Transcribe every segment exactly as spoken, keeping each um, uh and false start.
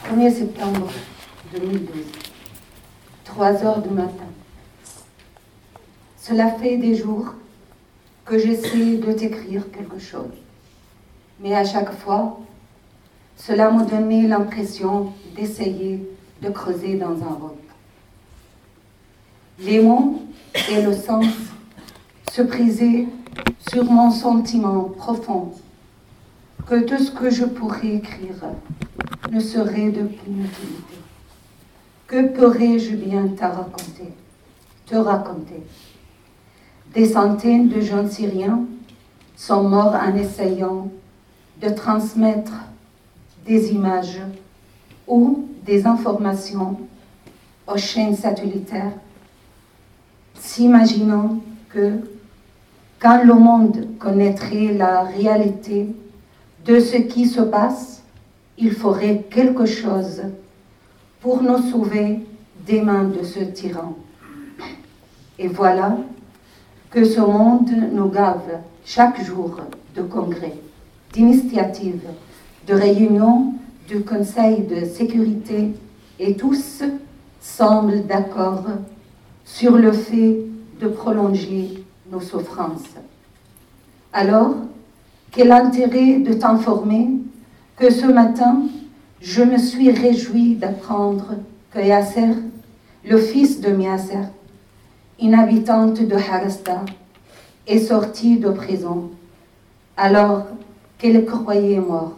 premier septembre deux mille douze, trois heures du matin. Cela fait des jours que j'essaie de t'écrire quelque chose. Mais à chaque fois, cela m'a donné l'impression d'essayer de creuser dans un roc. Les mots et le sens se brisaient sur mon sentiment profond que tout ce que je pourrais écrire ne serait d'aucune utilité. Que pourrais-je bien te raconter, te raconter? Des centaines de jeunes Syriens sont morts en essayant de transmettre des images ou des informations aux chaînes satellitaires, s'imaginant que quand le monde connaîtrait la réalité de ce qui se passe, il ferait quelque chose pour nous sauver des mains de ce tyran. Et voilà que ce monde nous gave chaque jour de congrès, d'initiatives, de réunions du Conseil de sécurité, et tous semblent d'accord sur le fait de prolonger nos souffrances. Alors, quel intérêt de t'informer que ce matin, je me suis réjouie d'apprendre que Yasser, le fils de Yasser, une habitante de Harasta, est sortie de prison alors qu'elle croyait mort.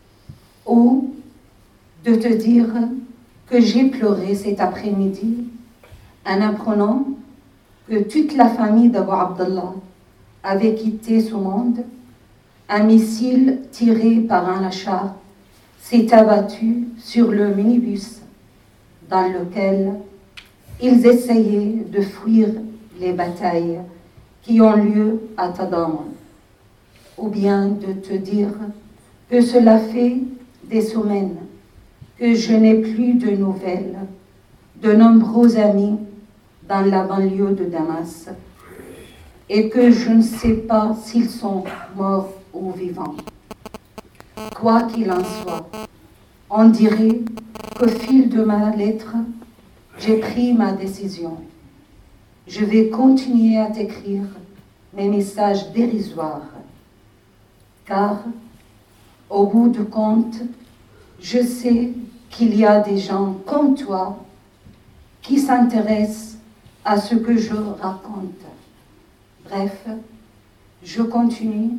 Ou de te dire que j'ai pleuré cet après-midi en apprenant que toute la famille d'Abu Abdallah avait quitté ce monde. Un missile tiré par un lachar s'est abattu sur le minibus dans lequel ils essayaient de fuir les batailles qui ont lieu à Tadamon. Ou bien de te dire que cela fait des semaines que je n'ai plus de nouvelles de nombreux amis dans la banlieue de Damas et que je ne sais pas s'ils sont morts ou vivants. Quoi qu'il en soit, on dirait qu'au fil de ma lettre, j'ai pris ma décision. Je vais continuer à t'écrire mes messages dérisoires, car, au bout du compte, je sais qu'il y a des gens comme toi qui s'intéressent à ce que je raconte. Bref, je continue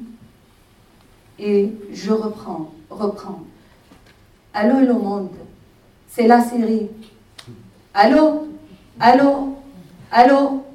et je reprends, reprends. Allô le monde, c'est la série. Allô, allô, allô.